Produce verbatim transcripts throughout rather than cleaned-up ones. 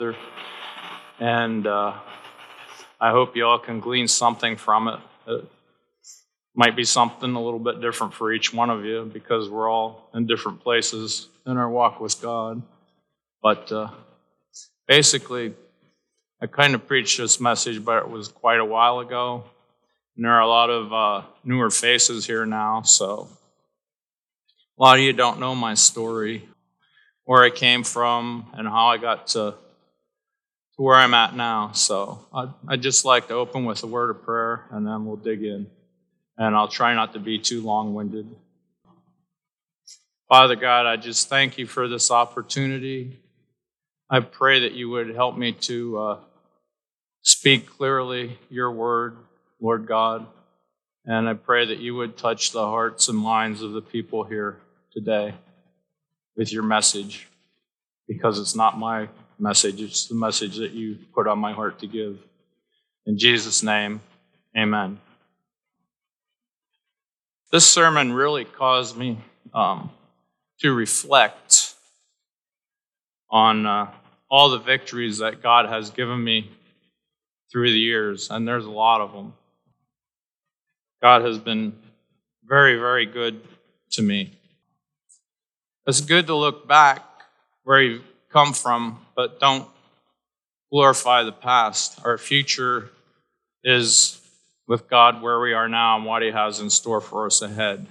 And uh, I hope you all can glean something from it. It might be something a little bit different for each one of you because we're all in different places in our walk with God. But uh, basically, I kind of preached this message, but it was quite a while ago. And there are a lot of uh, newer faces here now, so a lot of you don't know my story, where I came from, and how I got to, to where I'm at now. So I'd, I'd just like to open with a word of prayer, and then we'll dig in. And I'll try not to be too long-winded. Father God, I just thank you for this opportunity. I pray that you would help me to uh, speak clearly your word, Lord God. And I pray that you would touch the hearts and minds of the people here today with your message, because it's not my message, it's the message that you put on my heart to give. In Jesus' name, amen. This sermon really caused me um, to reflect on uh, all the victories that God has given me through the years, and there's a lot of them. God has been very, very good to me. It's good to look back where you've come from, but don't glorify the past. Our future is with God where we are now and what he has in store for us ahead.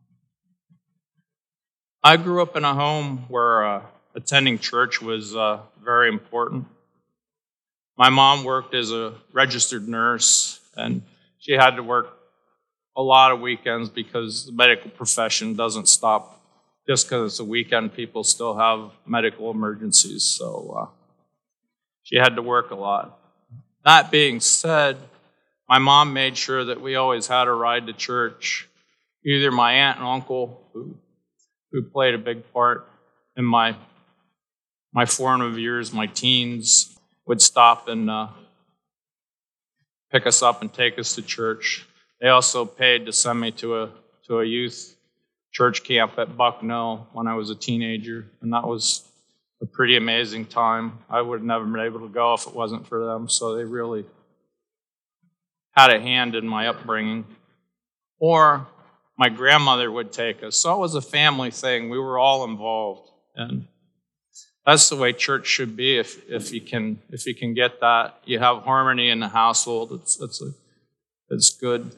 I grew up in a home where uh, attending church was uh, very important. My mom worked as a registered nurse, and she had to work a lot of weekends because the medical profession doesn't stop just because it's a weekend. People still have medical emergencies, so uh, she had to work a lot. That being said, my mom made sure that we always had a ride to church. Either my aunt and uncle, who, who played a big part in my my formative years, my teens, would stop and uh, pick us up and take us to church. They also paid to send me to a to a youth church camp at Bucknell when I was a teenager, and that was a pretty amazing time. I would have never been able to go if it wasn't for them, so they really had a hand in my upbringing. Or my grandmother would take us. So it was a family thing. We were all involved. And that's the way church should be. If if you can if you can get that, you have harmony in the household. It's it's a, it's good.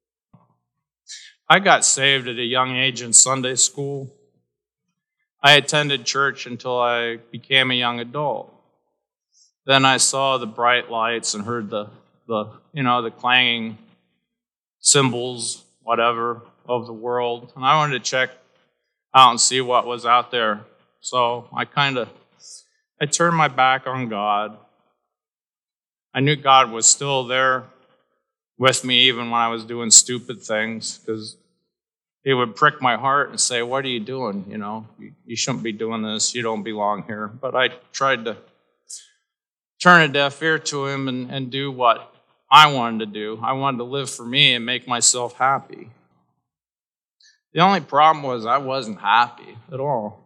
I got saved at a young age in Sunday school. I attended church until I became a young adult. Then I saw the bright lights and heard the the you know the clanging cymbals, whatever, of the world, and I wanted to check out and see what was out there. So I kind of I turned my back on God. I knew God was still there with me even when I was doing stupid things, because he would prick my heart and say, "What are you doing? You know, you, you shouldn't be doing this. You don't belong here." But I tried to turn a deaf ear to him and, and do what I wanted to do. I wanted to live for me and make myself happy. The only problem was I wasn't happy at all.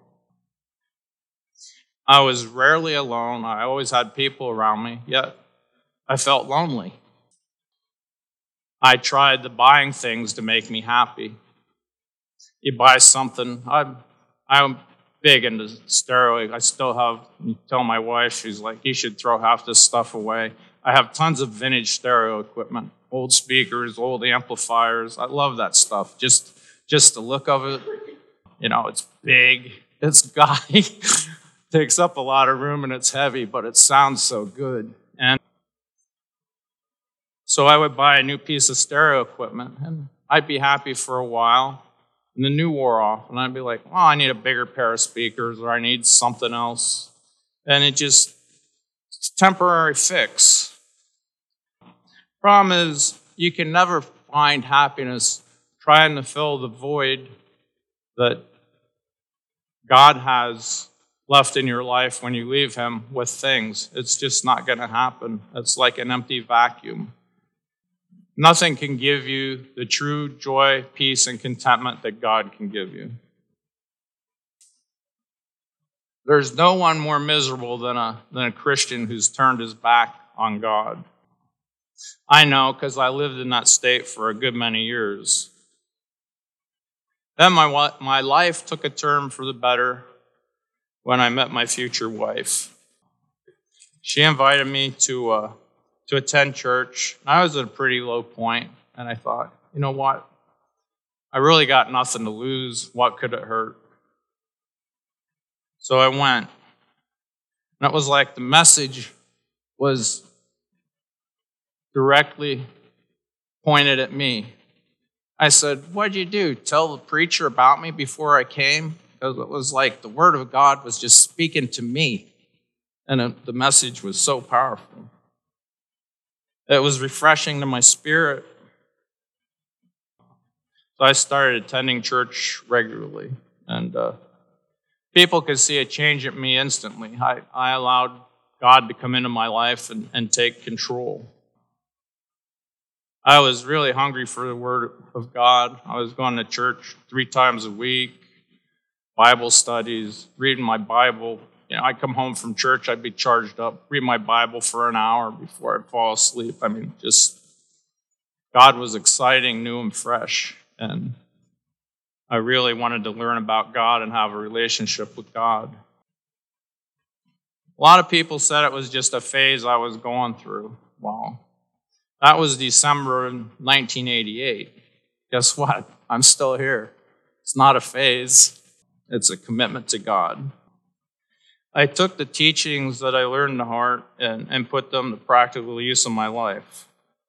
I was rarely alone. I always had people around me, yet I felt lonely. I tried the buying things to make me happy. You buy something. I'm, I'm big into stereo. I still have, you tell my wife, she's like, you should throw half this stuff away. I have tons of vintage stereo equipment, old speakers, old amplifiers. I love that stuff. Just just the look of it, you know, it's big, it's gaudy, takes up a lot of room, and it's heavy, but it sounds so good. And so I would buy a new piece of stereo equipment, and I'd be happy for a while, and the new wore off, and I'd be like, well, I need a bigger pair of speakers, or I need something else. And it just, it's a temporary fix. Problem is, you can never find happiness trying to fill the void that God has left in your life when you leave him with things. It's just not going to happen. It's like an empty vacuum. Nothing can give you the true joy, peace, and contentment that God can give you. There's no one more miserable than a, than a Christian who's turned his back on God. I know because I lived in that state for a good many years. Then my, my life took a turn for the better when I met my future wife. She invited me to uh, to attend church. I was at a pretty low point, and I thought, you know what? I really got nothing to lose. What could it hurt? So I went. And it was like the message was directly pointed at me. I said, what'd you do? Tell the preacher about me before I came? Because it was like the word of God was just speaking to me. And it, the message was so powerful. It was refreshing to my spirit. So I started attending church regularly. And uh, people could see a change in me instantly. I, I allowed God to come into my life and, and take control. I was really hungry for the Word of God. I was going to church three times a week, Bible studies, reading my Bible. You know, I'd come home from church, I'd be charged up, read my Bible for an hour before I'd fall asleep. I mean, just, God was exciting, new and fresh. And I really wanted to learn about God and have a relationship with God. A lot of people said it was just a phase I was going through. Well, that was December of nineteen eighty-eight. Guess what? I'm still here. It's not a phase. It's a commitment to God. I took the teachings that I learned to heart and, and put them to practical use in my life.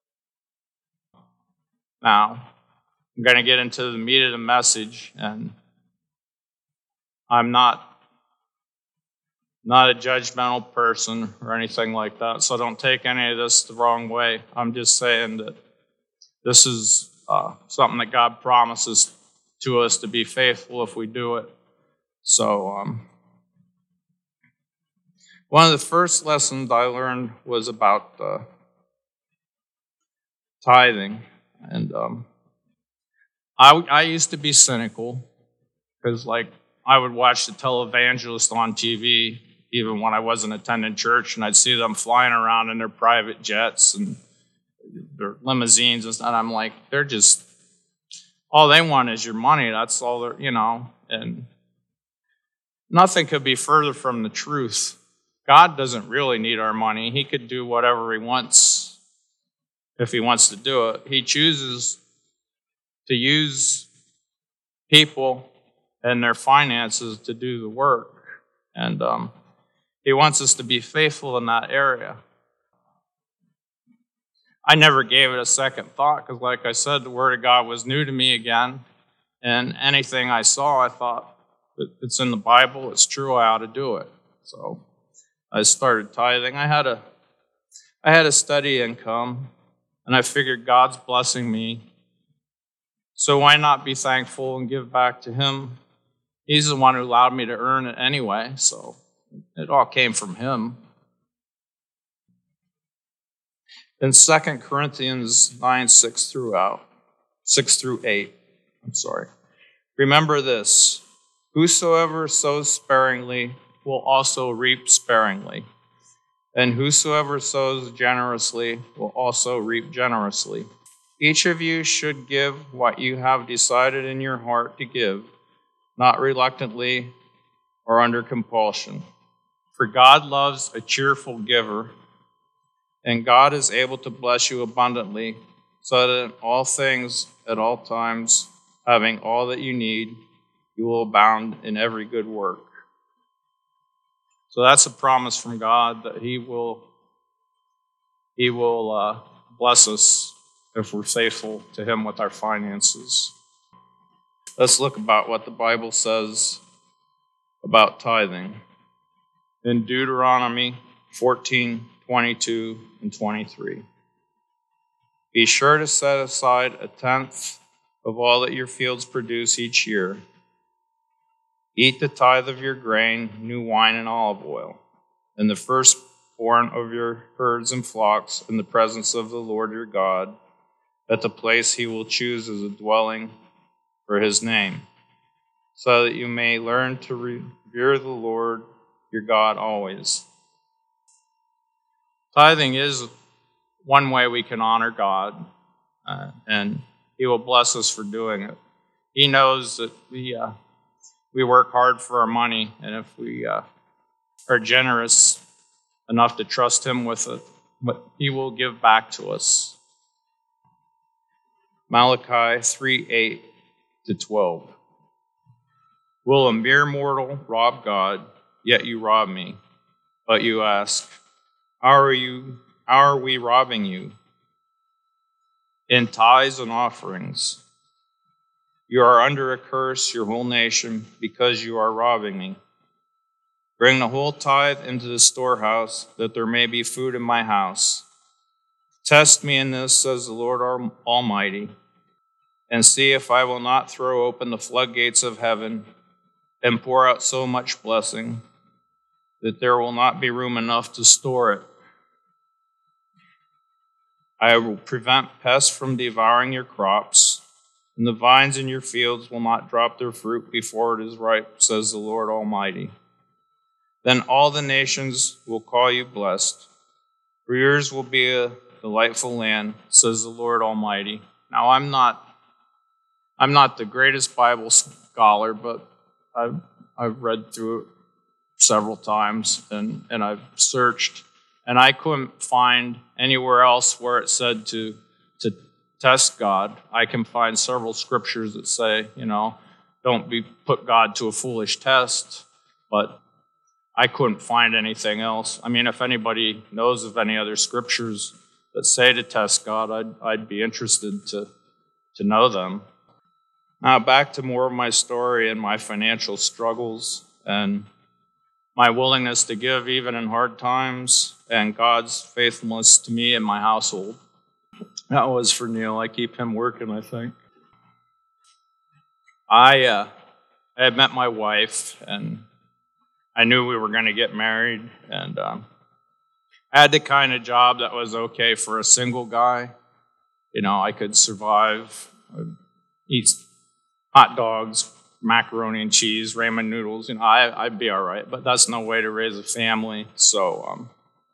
Now, I'm going to get into the meat of the message, and I'm not not a judgmental person or anything like that, so don't take any of this the wrong way. I'm just saying that this is uh, something that God promises to us to be faithful if we do it. So, um, one of the first lessons I learned was about uh, tithing, and um, I, I used to be cynical because, like, I would watch the televangelist on T V even when I wasn't attending church, and I'd see them flying around in their private jets and their limousines and stuff. And I'm like, they're just, all they want is your money. That's all they're, you know, and nothing could be further from the truth. God doesn't really need our money. He could do whatever he wants if he wants to do it. He chooses to use people and their finances to do the work. And um, he wants us to be faithful in that area. I never gave it a second thought because, like I said, the Word of God was new to me again. And anything I saw, I thought, it's in the Bible, it's true, I ought to do it. So I started tithing. I had a, I had a steady income, and I figured God's blessing me. So why not be thankful and give back to him? He's the one who allowed me to earn it anyway, so it all came from him. In Second Corinthians nine, six through out, six through eight, I'm sorry. Remember this, whosoever sows sparingly will also reap sparingly, and whosoever sows generously will also reap generously. Each of you should give what you have decided in your heart to give, not reluctantly or under compulsion. For God loves a cheerful giver, and God is able to bless you abundantly, so that in all things, at all times, having all that you need, you will abound in every good work. So that's a promise from God that He will, He will uh, bless us if we're faithful to Him with our finances. Let's look about what the Bible says about tithing. In Deuteronomy fourteen, twenty-two and twenty-three. Be sure to set aside a tenth of all that your fields produce each year. Eat the tithe of your grain, new wine, and olive oil, and the firstborn of your herds and flocks in the presence of the Lord your God, at the place he will choose as a dwelling for his name, so that you may learn to revere the Lord your God always. Tithing is one way we can honor God, uh, and He will bless us for doing it. He knows that we uh, we work hard for our money, and if we uh, are generous enough to trust Him with it, what He will give back to us. Malachi three, eight to twelve. Will a mere mortal rob God, yet you rob me? But you ask, how are you, how are we robbing you? In tithes and offerings. You are under a curse, your whole nation, because you are robbing me. Bring the whole tithe into the storehouse, that there may be food in my house. Test me in this, says the Lord Almighty, and see if I will not throw open the floodgates of heaven and pour out so much blessing that there will not be room enough to store it. I will prevent pests from devouring your crops, and the vines in your fields will not drop their fruit before it is ripe, says the Lord Almighty. Then all the nations will call you blessed, for yours will be a delightful land, says the Lord Almighty. Now, I'm not, I'm not the greatest Bible scholar, but I've, I've read through it several times, and, and I've searched, and I couldn't find anywhere else where it said to, to test God. I can find several scriptures that say, you know, don't be put God to a foolish test, but I couldn't find anything else. I mean, if anybody knows of any other scriptures that say to test God, I'd, I'd be interested to, to know them. Now, back to more of my story and my financial struggles and my willingness to give even in hard times and God's faithfulness to me and my household. That was for Neil. I keep him working, I think. I, uh, I had met my wife, and I knew we were going to get married, and um, I had the kind of job that was okay for a single guy. You know, I could survive, I'd eat hot dogs, macaroni and cheese, ramen noodles. You know, I, I'd be all right, but that's no way to raise a family. So um,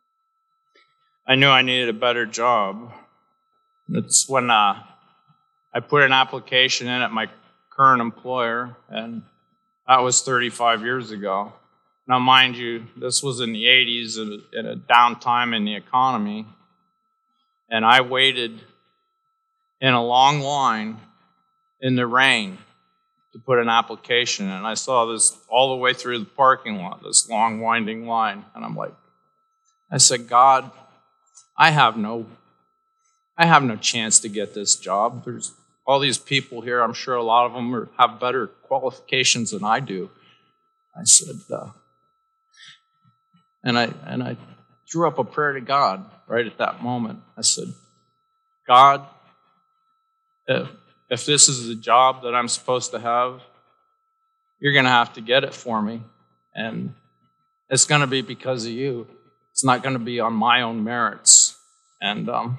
I knew I needed a better job. It's when uh, I put an application in at my current employer, and that was thirty-five years ago. Now, mind you, this was in the eighties, in a downtime in the economy, and I waited in a long line in the rain to put an application in. And I saw this all the way through the parking lot, this long, winding line, and I'm like, I said, God, I have no, I have no chance to get this job. There's all these people here. I'm sure a lot of them are, have better qualifications than I do. I said, uh, and I and I drew up a prayer to God right at that moment. I said, God, if, if this is the job that I'm supposed to have, you're going to have to get it for me. And it's going to be because of you. It's not going to be on my own merits. And um,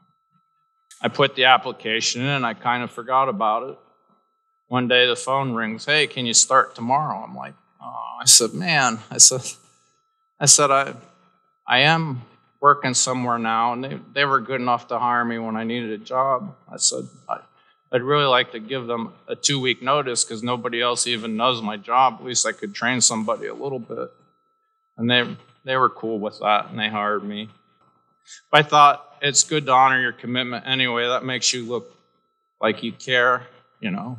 I put the application in, and I kind of forgot about it. One day the phone rings. Hey, can you start tomorrow? I'm like, oh, I said, man, I said, I said, I, I am working somewhere now, and they, they were good enough to hire me when I needed a job. I said, I, I'd really like to give them a two-week notice because nobody else even knows my job. At least I could train somebody a little bit. And they they were cool with that, and they hired me. But I thought, it's good to honor your commitment anyway. That makes you look like you care, you know.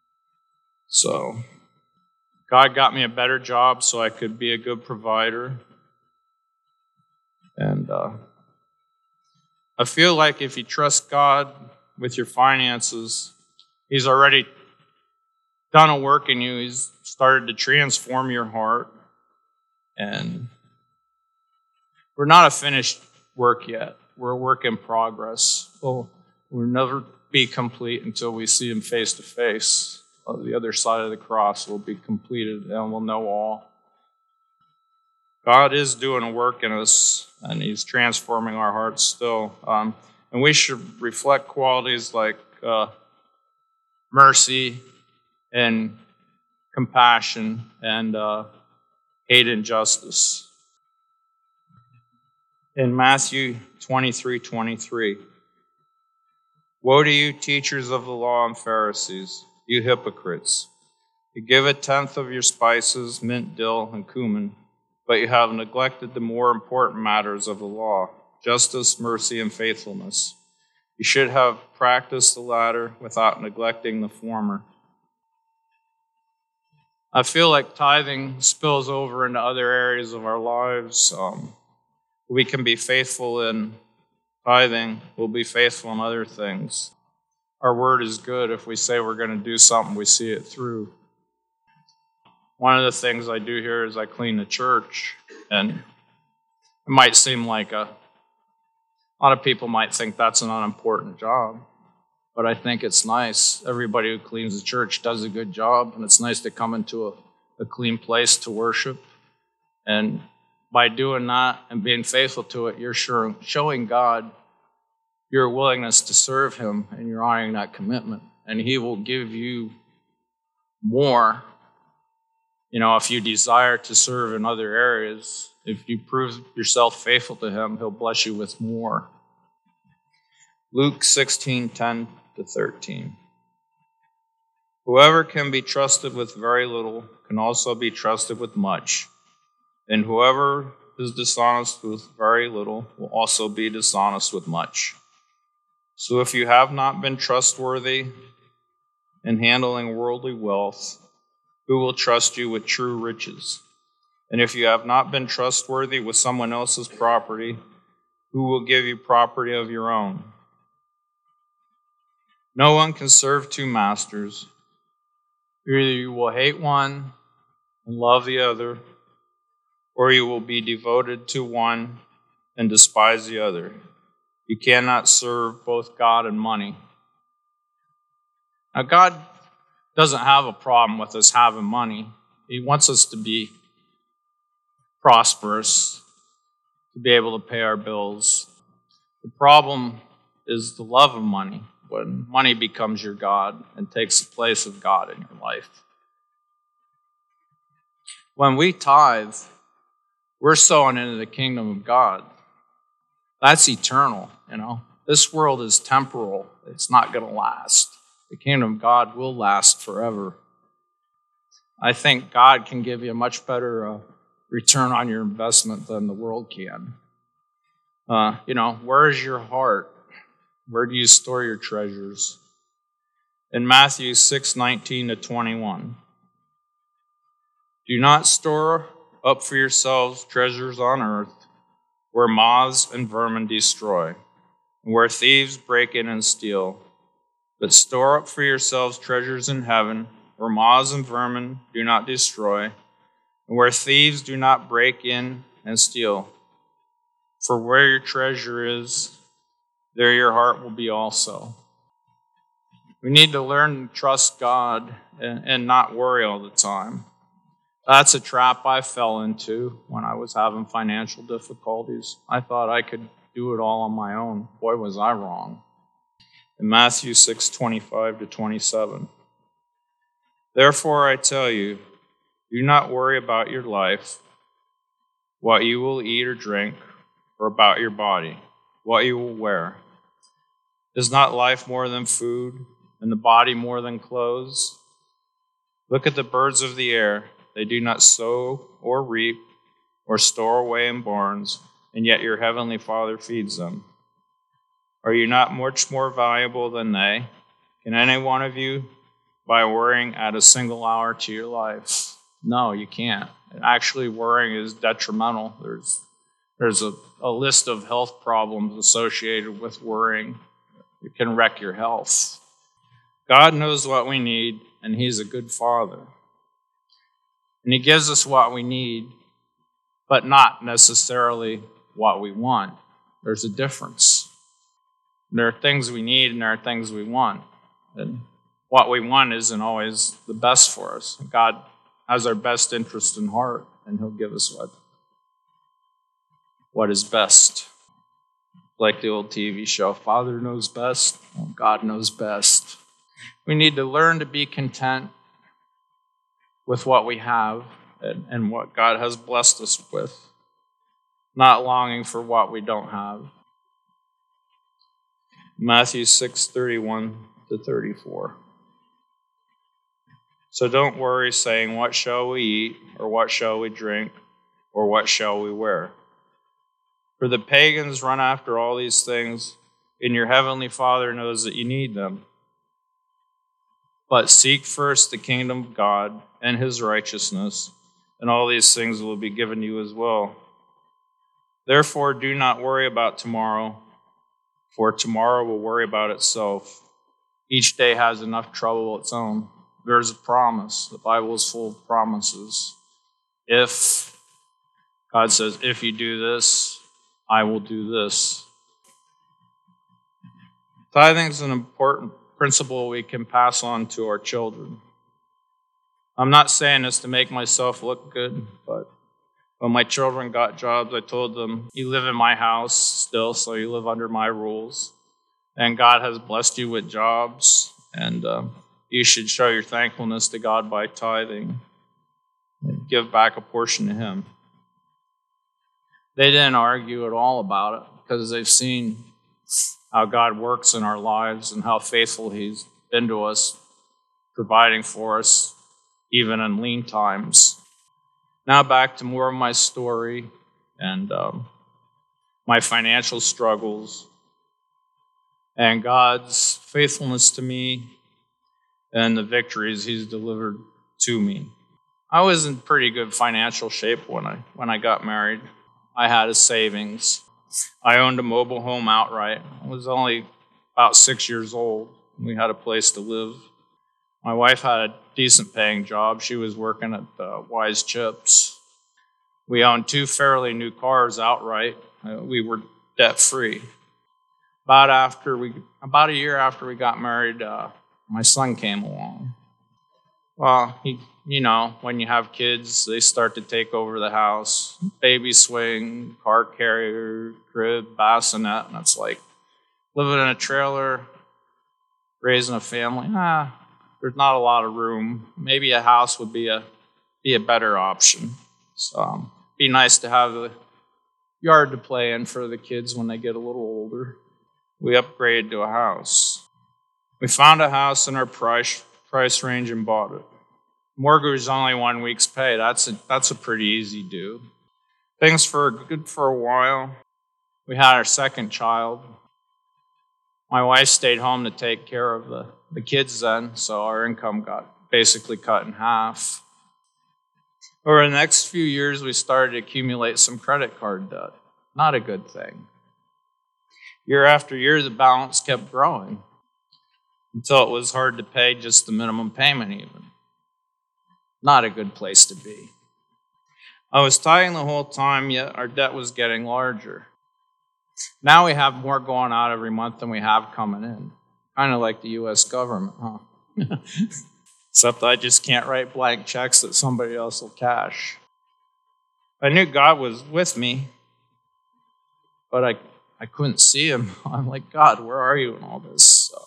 So God got me a better job so I could be a good provider. And uh, I feel like if you trust God with your finances, He's already done a work in you. He's started to transform your heart. And we're not a finished work yet. We're a work in progress. We'll, we'll never be complete until we see Him face to face. The other side of the cross will be completed, and we'll know all. God is doing a work in us, and He's transforming our hearts still. Um, and we should reflect qualities like uh, mercy and compassion and uh, hate injustice. In Matthew twenty-three twenty-three, woe to you, teachers of the law and Pharisees, you hypocrites! You give a tenth of your spices, mint, dill, and cumin, but you have neglected the more important matters of the law, justice, mercy, and faithfulness. You should have practiced the latter without neglecting the former. I feel like tithing spills over into other areas of our lives. Um, we can be faithful in tithing, we'll be faithful in other things. Our word is good. If we say we're going to do something, we see it through. One of the things I do here is I clean the church, and it might seem like a, a lot of people might think that's an unimportant job, but I think it's nice. Everybody who cleans the church does a good job, and it's nice to come into a, a clean place to worship. And by doing that and being faithful to it, you're sure, showing God your willingness to serve him, and you're honoring that commitment. And he will give you more. You know, if you desire to serve in other areas, if you prove yourself faithful to him, he'll bless you with more. Luke sixteen ten to thirteen. Whoever can be trusted with very little can also be trusted with much. And whoever is dishonest with very little will also be dishonest with much. So if you have not been trustworthy in handling worldly wealth, who will trust you with true riches? And if you have not been trustworthy with someone else's property, who will give you property of your own? No one can serve two masters. Either you will hate one and love the other, or you will be devoted to one and despise the other. You cannot serve both God and money. Now, God doesn't have a problem with us having money. He wants us to be prosperous, to be able to pay our bills. The problem is the love of money, when money becomes your God and takes the place of God in your life. When we tithe, we're sowing into the kingdom of God. That's eternal, you know. This world is temporal. It's not going to last. The kingdom of God will last forever. I think God can give you a much better uh, return on your investment than the world can. Uh, you know, where is your heart? Where do you store your treasures? In Matthew six nineteen to twenty-one, do not store up for yourselves treasures on earth, where moths and vermin destroy, and where thieves break in and steal. But store up for yourselves treasures in heaven, where moths and vermin do not destroy, and where thieves do not break in and steal. For where your treasure is, there your heart will be also. We need to learn to trust God and, and not worry all the time. That's a trap I fell into when I was having financial difficulties. I thought I could do it all on my own. Boy, was I wrong. In Matthew six twenty-five to twenty-seven, therefore I tell you, do not worry about your life, what you will eat or drink, or about your body, what you will wear. Is not life more than food, and the body more than clothes? Look at the birds of the air. They do not sow or reap or store away in barns, and yet your heavenly Father feeds them. Are you not much more valuable than they? Can any one of you, by worrying, add a single hour to your life? No, you can't. Actually, worrying is detrimental. There's, there's a, a list of health problems associated with worrying. It can wreck your health. God knows what we need, and He's a good Father. And He gives us what we need, but not necessarily what we want. There's a difference. There are things we need and there are things we want. And what we want isn't always the best for us. God has our best interest in heart, and He'll give us what, what is best. Like the old T V show, Father knows best, well, God knows best. We need to learn to be content with what we have and, and what God has blessed us with, not longing for what we don't have. Matthew six thirty-one to thirty-four. So don't worry, saying, what shall we eat, or what shall we drink, or what shall we wear? For the pagans run after all these things, and your heavenly Father knows that you need them. But seek first the kingdom of God and his righteousness, and all these things will be given you as well. Therefore, do not worry about tomorrow, for tomorrow will worry about itself. Each day has enough trouble of its own. There's a promise. The Bible is full of promises. If, God says, if you do this, I will do this. Tithing is an important principle we can pass on to our children. I'm not saying this to make myself look good, but when my children got jobs, I told them, you live in my house still, so you live under my rules. And God has blessed you with jobs, and um, you should show your thankfulness to God by tithing and give back a portion to him. They didn't argue at all about it because they've seen how God works in our lives and how faithful he's been to us, providing for us even in lean times. Now back to more of my story and um, my financial struggles and God's faithfulness to me and the victories he's delivered to me. I was in pretty good financial shape when I when I got married. I had a savings. I owned a mobile home outright. I was only about six years old. We had a place to live. My wife had a decent paying job. She was working at uh, Wise Chips. We owned two fairly new cars outright. Uh, we were debt free. About after we, about a year after we got married, uh, my son came along. Well, he, you know, when you have kids, they start to take over the house. Baby swing, car carrier, crib, bassinet, and it's like living in a trailer, raising a family. Ah, there's not a lot of room. Maybe a house would be a be a better option. So, um, be nice to have a yard to play in for the kids when they get a little older. We upgraded to a house. We found a house in our price price range and bought it. Mortgage was only one week's pay. That's a, that's a pretty easy do. Things for good for a while. We had our second child. My wife stayed home to take care of the, the kids then, so our income got basically cut in half. Over the next few years, we started to accumulate some credit card debt. Not a good thing. Year after year, the balance kept growing until it was hard to pay just the minimum payment even. Not a good place to be. I was tithing the whole time, yet our debt was getting larger. Now we have more going out every month than we have coming in. Kind of like the U S government, huh? Except I just can't write blank checks that somebody else will cash. I knew God was with me, but I, I couldn't see him. I'm like, God, where are you in all this? So,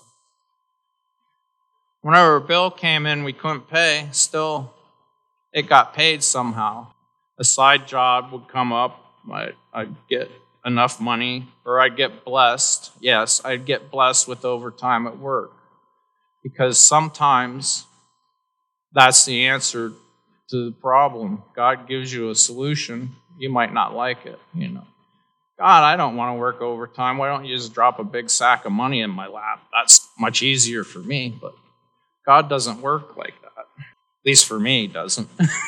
whenever a bill came in we couldn't pay, still it got paid somehow. A side job would come up, I'd, I'd get enough money, or I'd get blessed. Yes, I'd get blessed with overtime at work. Because sometimes that's the answer to the problem. God gives you a solution. You might not like it, you know. God, I don't want to work overtime. Why don't you just drop a big sack of money in my lap? That's much easier for me, but God doesn't work like that. At least for me, it doesn't.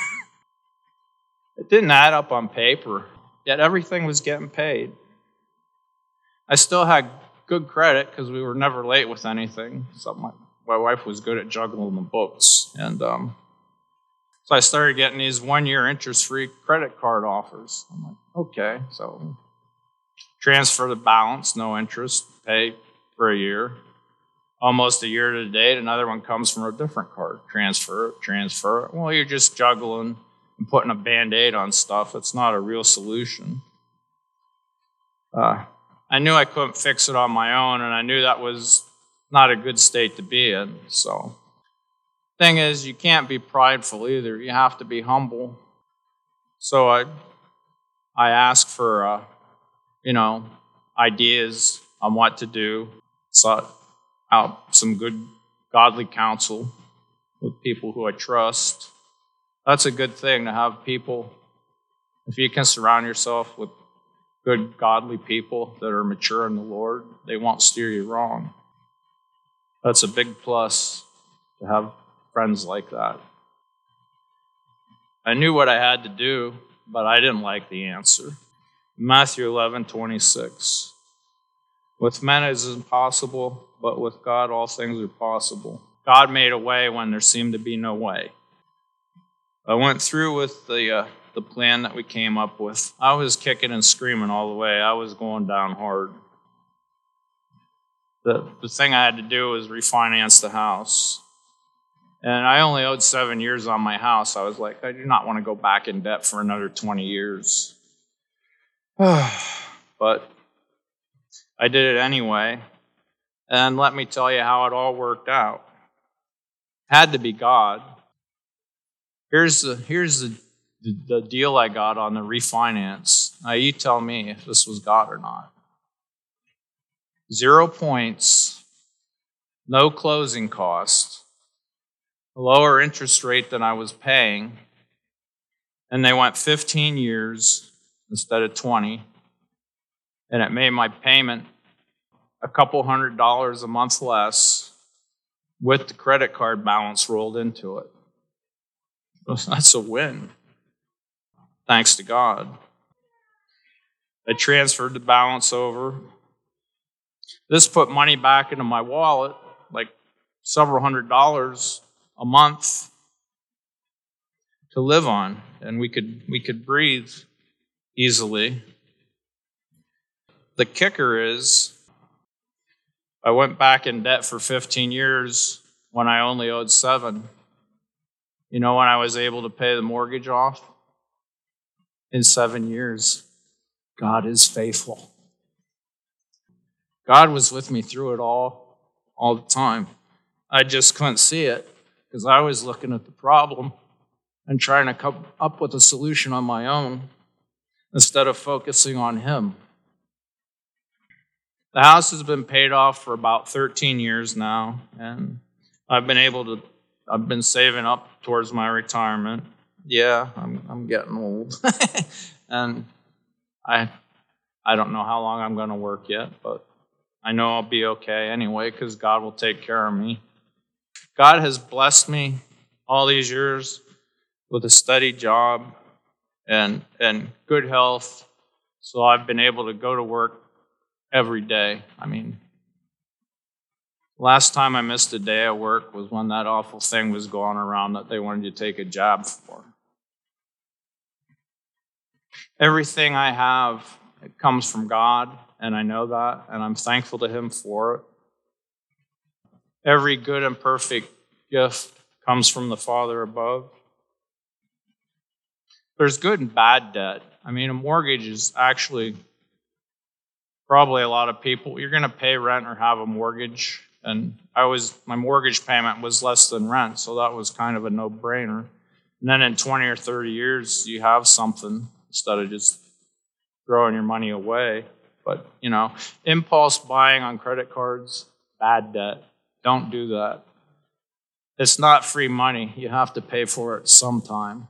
It didn't add up on paper, yet everything was getting paid. I still had good credit because we were never late with anything. So my, my wife was good at juggling the books. And um, so I started getting these one-year interest-free credit card offers. I'm like, okay, so transfer the balance, no interest, pay for a year. Almost a year to the date, another one comes from a different card. Transfer it, transfer it. Well, you're just juggling and putting a Band-Aid on stuff. It's not a real solution. Uh, I knew I couldn't fix it on my own, and I knew that was not a good state to be in. So, thing is, you can't be prideful either. You have to be humble So I I asked for, uh, you know, ideas on what to do, sought out some good godly counsel with people who I trust. That's a good thing to have people. If you can surround yourself with good godly people that are mature in the Lord, they won't steer you wrong. That's a big plus to have friends like that. I knew what I had to do, but I didn't like the answer. Matthew eleven twenty-six. With men it is impossible, but with God all things are possible. God made a way when there seemed to be no way. I went through with the uh, the plan that we came up with. I was kicking and screaming all the way. I was going down hard. The, the thing I had to do was refinance the house. And I only owed seven years on my house. I was like, I do not want to go back in debt for another twenty years. But I did it anyway. And let me tell you how it all worked out. Had to be God. Here's the here's the, the, the deal I got on the refinance. Now you tell me if this was God or not. Zero points, no closing cost, a lower interest rate than I was paying, and they went fifteen years instead of twenty, and it made my payment a couple hundred dollars a month less with the credit card balance rolled into it. That's a win, thanks to God. I transferred the balance over. This put money back into my wallet, like several hundred dollars a month to live on, and we could we could breathe easily. The kicker is, I went back in debt for fifteen years when I only owed seven. You know when I was able to pay the mortgage off? In seven years. God is faithful. God was with me through it all, all the time. I just couldn't see it because I was looking at the problem and trying to come up with a solution on my own instead of focusing on Him. The house has been paid off for about thirteen years now, and I've been able to, I've been saving up towards my retirement. Yeah, I'm I'm getting old. And I I don't know how long I'm going to work yet, but I know I'll be okay anyway because God will take care of me. God has blessed me all these years with a steady job and and good health, so I've been able to go to work every day. I mean, last time I missed a day at work was when that awful thing was going around that they wanted you to take a jab for. Everything I have, it comes from God, and I know that, and I'm thankful to Him for it. Every good and perfect gift comes from the Father above. There's good and bad debt. I mean, a mortgage is actually probably a lot of people, you're going to pay rent or have a mortgage. And I was, my mortgage payment was less than rent, so that was kind of a no-brainer. And then in twenty or thirty years, you have something instead of just throwing your money away. But, you know, impulse buying on credit cards, bad debt. Don't do that. It's not free money. You have to pay for it sometime.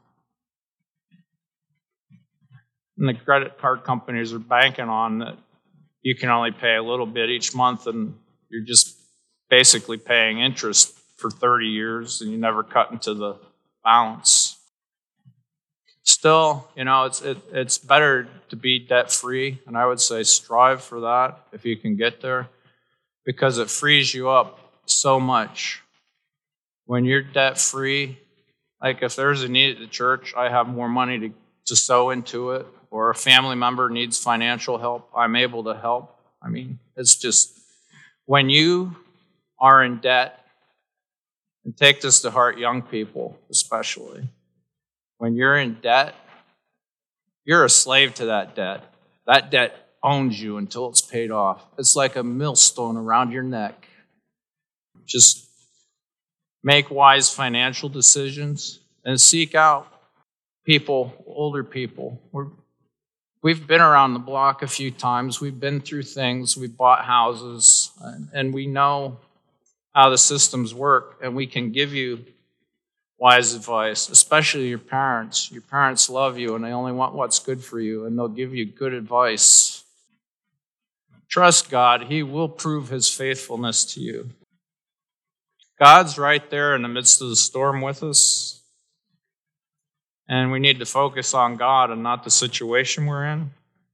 And the credit card companies are banking on that you can only pay a little bit each month, and you're just basically paying interest for thirty years, and you never cut into the balance. Still, you know, it's it, it's better to be debt-free, and I would say strive for that if you can get there, because it frees you up so much. When you're debt-free, like if there's a need at the church, I have more money to, to sow into it, or a family member needs financial help, I'm able to help. I mean, it's just, when you are in debt, and take this to heart, young people especially, when you're in debt, you're a slave to that debt. That debt owns you until it's paid off. It's like a millstone around your neck. Just make wise financial decisions and seek out people older people. We're, we've been around the block a few times. We've been through things. We've bought houses, and, and we know how the systems work, and we can give you wise advice, especially your parents. Your parents love you, and they only want what's good for you, and they'll give you good advice. Trust God. He will prove his faithfulness to you. God's right there in the midst of the storm with us, and we need to focus on God and not the situation we're in.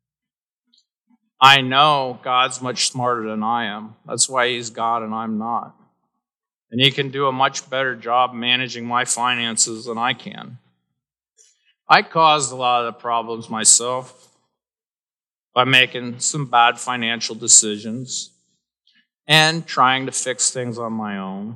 I know God's much smarter than I am. That's why he's God and I'm not. And he can do a much better job managing my finances than I can. I caused a lot of the problems myself by making some bad financial decisions and trying to fix things on my own.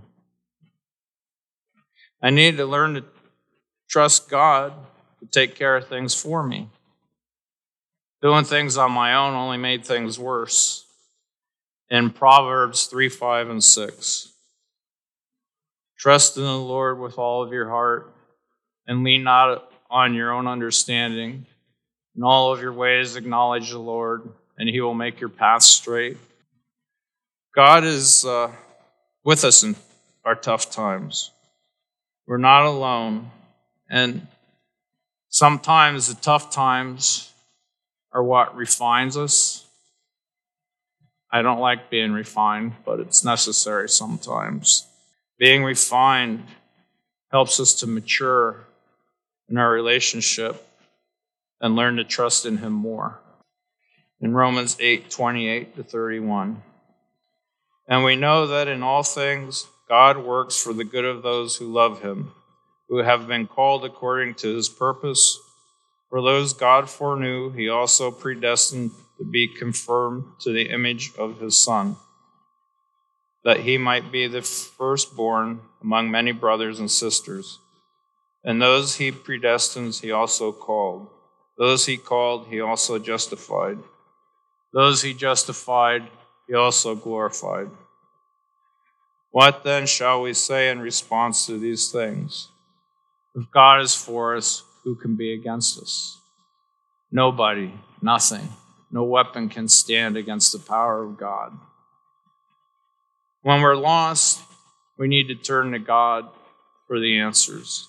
I needed to learn to trust God to take care of things for me. Doing things on my own only made things worse. In Proverbs three, five, and six. Trust in the Lord with all of your heart, and lean not on your own understanding. In all of your ways acknowledge the Lord, and he will make your path straight. God is uh, with us in our tough times. We're not alone. And sometimes the tough times are what refines us. I don't like being refined, but it's necessary sometimes. Being refined helps us to mature in our relationship and learn to trust in him more. In Romans eight, twenty-eight to thirty-one. And we know that in all things God works for the good of those who love him, who have been called according to his purpose. For those God foreknew, he also predestined to be conformed to the image of his Son, that he might be the firstborn among many brothers and sisters. And those he predestined, he also called. Those he called, he also justified. Those he justified, he also glorified. What then shall we say in response to these things? If God is for us, who can be against us? Nobody, nothing. No weapon can stand against the power of God. When we're lost, we need to turn to God for the answers.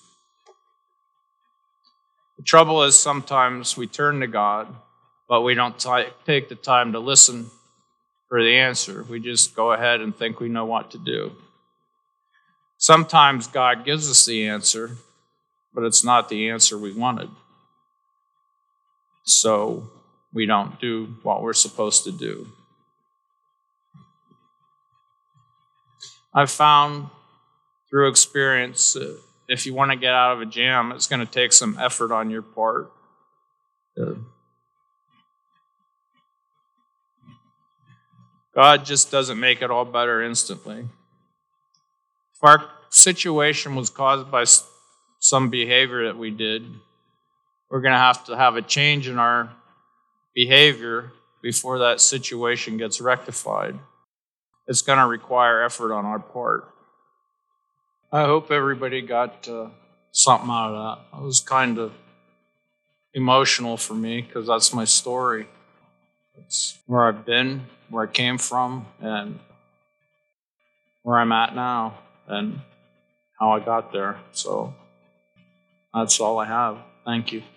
The trouble is sometimes we turn to God, but we don't t- take the time to listen for the answer. We just go ahead and think we know what to do. Sometimes God gives us the answer, but it's not the answer we wanted. So we don't do what we're supposed to do. I've found through experience that if you want to get out of a jam, it's going to take some effort on your part. Uh, God just doesn't make it all better instantly. If our situation was caused by some behavior that we did, we're going to have to have a change in our behavior before that situation gets rectified. It's going to require effort on our part. I hope everybody got uh, something out of that. It was kind of emotional for me because that's my story. It's where I've been, where I came from, and where I'm at now, and how I got there. So that's all I have. Thank you.